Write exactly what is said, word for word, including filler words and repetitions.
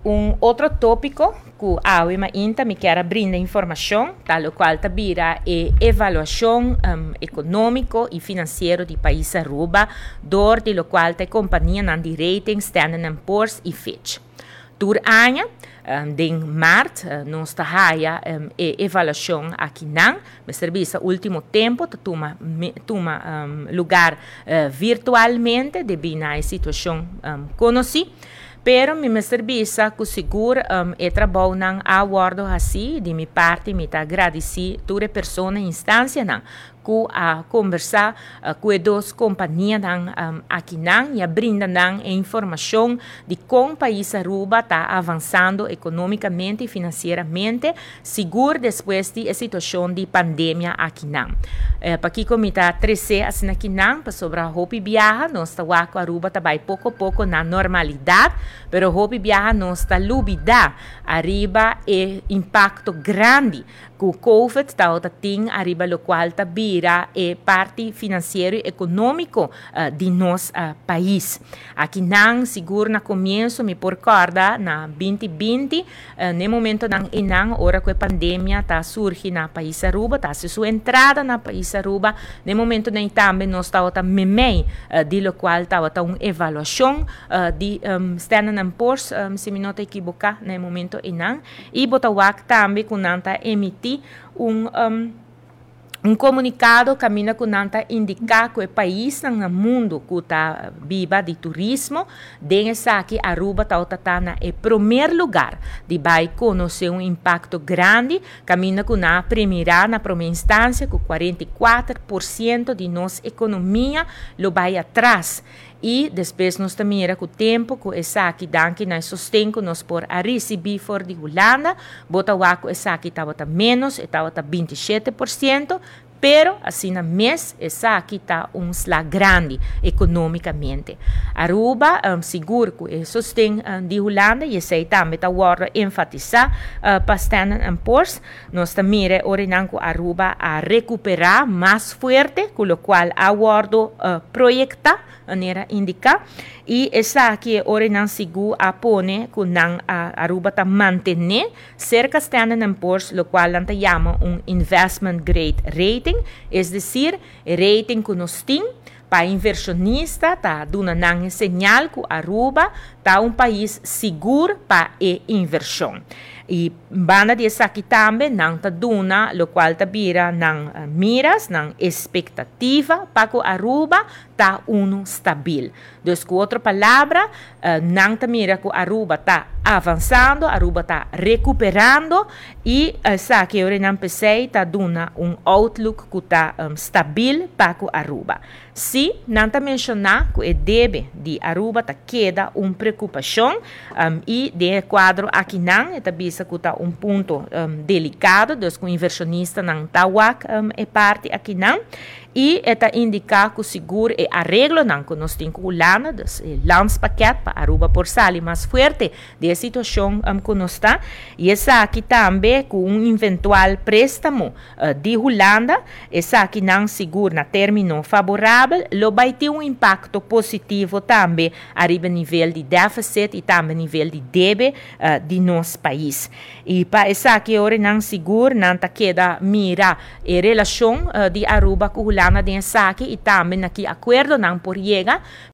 Um outro tópico que a UEMA INTA me quer brindar informação, tal qual tabira é avaliação um, econômico e financeiro do país Aruba, door de lo qual a companhia nan de rating Standard and Poor's e Fitch. Tur ano, um, em março, uh, nós trabalha um, e avaliação aqui nan, mas serviço último tempo toma toma um, lugar uh, virtualmente devido à situação um, conhecida. Pero mi serviço que seguro um, e trabalho não aguardo assim de minha parte me tá agradeci toda pessoa na instância não que a conversar uh, com duas companhias não um, aqui não e a brinda não informação de como o país Aruba está avançando economicamente e financeiramente seguro depois da situação de pandemia aqui não. Uh, para que como está treze assim aqui não para sobre a roupa viaja nós está com Aruba tá vai pouco a pouco na normalidade. Pero hopi viaja não está lubida arriba e impacto grande que o Covid está tem arriba lo qual está vira e parte financeiro e econômico uh, de nosso uh, país. Aqui não seguro na começo me recorda na vinte vinte uh, no momento não e não hora que a pandemia está surgindo na país Aruba está se sua entrada na país Aruba no momento nem também nós está outra memei uh, de lo qual está outra uma avaliação uh, de um, Standard and Poor's um, se me não te equivocar no momento e não e botawak também com nanta emitir um, um um comunicado caminha com nanta indicar que o país no mundo que está viva de turismo densa aqui Aruba está tá na em primeiro lugar de vai conhecer um impacto grande caminha com na primeira na primeira instância com quarenta e quatro por cento de nossa economia lo vai atrás. E depois nós também era com o tempo que essa aqui danke nós sustento nós por a receber for de Holanda, bota o aqui essa aqui estava menos, estava vinte e sete por cento, pero assim na mês essa aqui está um slag grande economicamente. Aruba um, seguro que sustém um, de Holanda e essa também está agora enfatizar uh, para Standard and Poor's nós também era orinando Aruba a recuperar mais forte, com o qual agora uh, proyecta maneira indicar e essa aqui é orinan seguro a pone que não a Aruba está manter cerca Standard and Poor's lo qual anta chama um investment grade rating, é decir, rating que nós tem para inversionista tá dando um sinal que Aruba tá um país seguro para a inversão. E banda dessa aqui também não tá dando, lo qual tá vira não uh, miras, não expectativa para que Aruba tá um stabil. Então, com outra palavra, uh, não tá mira que Aruba tá avançando, Aruba tá recuperando e essa aqui eu não pensei tá dando um outlook que tá um, stabil para que Aruba. Se não tá mencionar que o deve de Aruba tá queda uma preocupação um, e de quadro aqui não, tá bisa que tá um ponto um, delicado, dus que o inversionista não tá wak um, é parte aqui não. E está indicar que o seguro e arreglo não que nós temos com Holanda, o landspaquete para Aruba por sair mais forte da situação um, que nós está. E essa aqui também com um eventual préstamo uh, de Holanda, essa aqui não seguro na término favorável, lo vai ter um impacto positivo também a nível de déficit e também nível de débito uh, de nosso país. E para essa aqui ora não seguro não está queda mira a relação uh, de Aruba com Holanda den saki e também aqui acordo não por chega